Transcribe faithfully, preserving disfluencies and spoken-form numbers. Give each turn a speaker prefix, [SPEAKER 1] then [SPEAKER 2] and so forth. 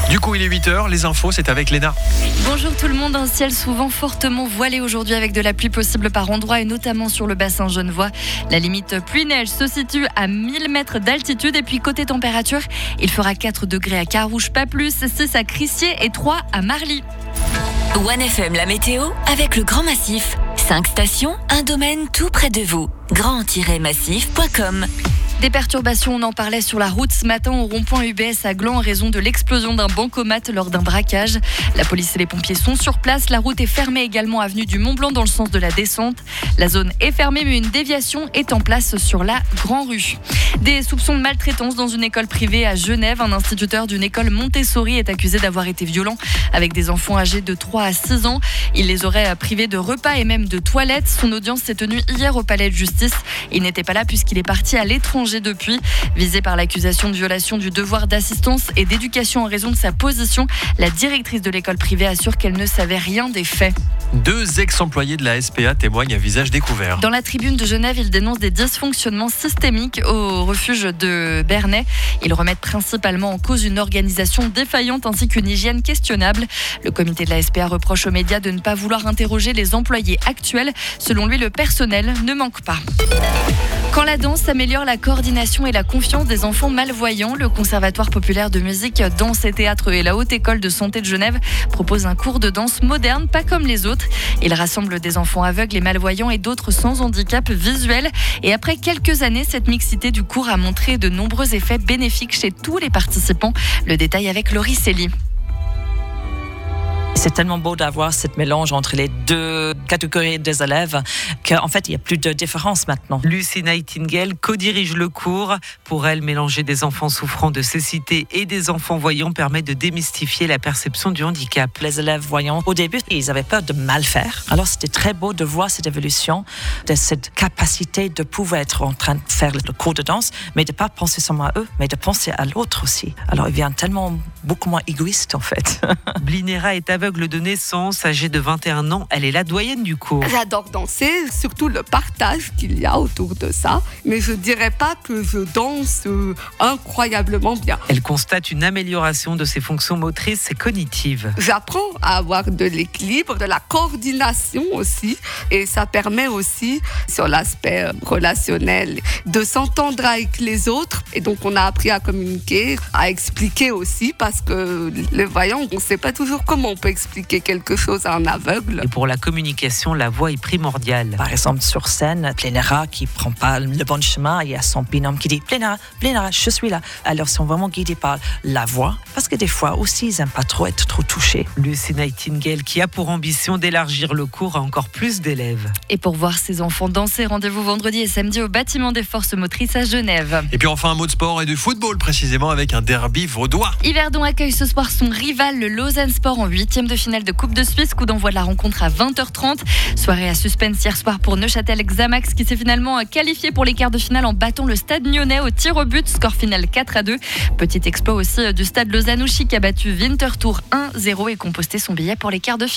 [SPEAKER 1] Du coup, il est huit heures, les infos, c'est avec Léna.
[SPEAKER 2] Bonjour tout le monde, un ciel souvent fortement voilé aujourd'hui avec de la pluie possible par endroits et notamment sur le bassin genevois. La limite pluie-neige se situe à mille mètres d'altitude et puis côté température, il fera quatre degrés à Carouge, pas plus, six à Crissier et trois à Marly.
[SPEAKER 3] One F M, la météo avec le Grand Massif. cinq stations, un domaine tout près de vous. grand tiret massif point com.
[SPEAKER 2] Des perturbations, on en parlait sur la route ce matin au rond-point U B S à Gland en raison de l'explosion d'un bancomat lors d'un braquage. La police et les pompiers sont sur place. La route est fermée également avenue du Mont-Blanc dans le sens de la descente. La zone est fermée mais une déviation est en place sur la Grand-Rue. Des soupçons de maltraitance dans une école privée à Genève. Un instituteur d'une école Montessori est accusé d'avoir été violent avec des enfants âgés de trois à six ans. Il les aurait privés de repas et même de toilettes. Son audience s'est tenue hier au palais de justice. Il n'était pas là puisqu'il est parti à l'étranger depuis. Visé par l'accusation de violation du devoir d'assistance et d'éducation en raison de sa position, la directrice de l'école privée assure qu'elle ne savait rien des faits.
[SPEAKER 1] Deux ex-employés de la S P A témoignent à visage découvert.
[SPEAKER 2] Dans la tribune de Genève, ils dénoncent des dysfonctionnements systémiques au refuge de Bernay. Ils remettent principalement en cause une organisation défaillante ainsi qu'une hygiène questionnable. Le comité de la S P A reproche aux médias de ne pas vouloir interroger les employés actuels. Selon lui, le personnel ne manque pas. Quand la danse améliore la coordination et la confiance des enfants malvoyants, le Conservatoire populaire de musique, danse et théâtre et la Haute École de santé de Genève propose un cours de danse moderne, pas comme les autres. Il rassemble des enfants aveugles et malvoyants et d'autres sans handicap visuel. Et après quelques années, cette mixité du cours a montré de nombreux effets bénéfiques chez tous les participants. Le détail avec Laurie Célie.
[SPEAKER 4] C'est tellement beau d'avoir ce mélange entre les deux catégories des élèves qu'en fait, il n'y a plus de différence maintenant.
[SPEAKER 5] Lucy Nightingale co-dirige le cours. Pour elle, mélanger des enfants souffrant de cécité et des enfants voyants permet de démystifier la perception du handicap.
[SPEAKER 4] Les élèves voyants, au début, ils avaient peur de mal faire. Alors, c'était très beau de voir cette évolution, de cette capacité de pouvoir être en train de faire le cours de danse, mais de ne pas penser seulement à eux, mais de penser à l'autre aussi. Alors, il devient tellement beaucoup moins égoïste, en fait.
[SPEAKER 5] Blinera est aveugle de naissance, âgée de vingt et un ans. Elle est la doyenne du cours.
[SPEAKER 6] J'adore danser, surtout le partage qu'il y a autour de ça. Mais je dirais pas que je danse euh, incroyablement bien.
[SPEAKER 5] Elle constate une amélioration de ses fonctions motrices et cognitives.
[SPEAKER 6] J'apprends à avoir de l'équilibre, de la coordination aussi. Et ça permet aussi, sur l'aspect relationnel, de s'entendre avec les autres. Et donc, on a appris à communiquer, à expliquer aussi, parce que les voyants, on ne sait pas toujours comment on peut expliquer quelque chose à un aveugle.
[SPEAKER 5] Et pour la communication, la voix est primordiale.
[SPEAKER 4] Par exemple, sur scène, Blinera qui ne prend pas le bon chemin, il y a son binôme qui dit « Blinera, Blinera, je suis là ». Alors, ils sont vraiment guidés par la voix, parce que des fois aussi, ils n'aiment pas trop être trop touchés.
[SPEAKER 5] Lucy Nightingale qui a pour ambition d'élargir le cours à encore plus d'élèves.
[SPEAKER 2] Et pour voir ses enfants danser, rendez-vous vendredi et samedi au bâtiment des forces motrices à Genève.
[SPEAKER 1] Et puis enfin, un mot de sport et de football précisément avec un derby vaudois.
[SPEAKER 2] Yverdon accueille ce soir son rival, le Lausanne Sport, en huitième de finale de Coupe de Suisse. Coup d'envoi de la rencontre à vingt heures trente. Soirée à suspense hier soir pour Neuchâtel-Xamax qui s'est finalement qualifié pour les quarts de finale en battant le Stade Nyonnais au tir au but. Score final quatre à deux. Petit exploit aussi du Stade Lausanne qui a battu Winterthur un zéro et composté son billet pour les quarts de finale.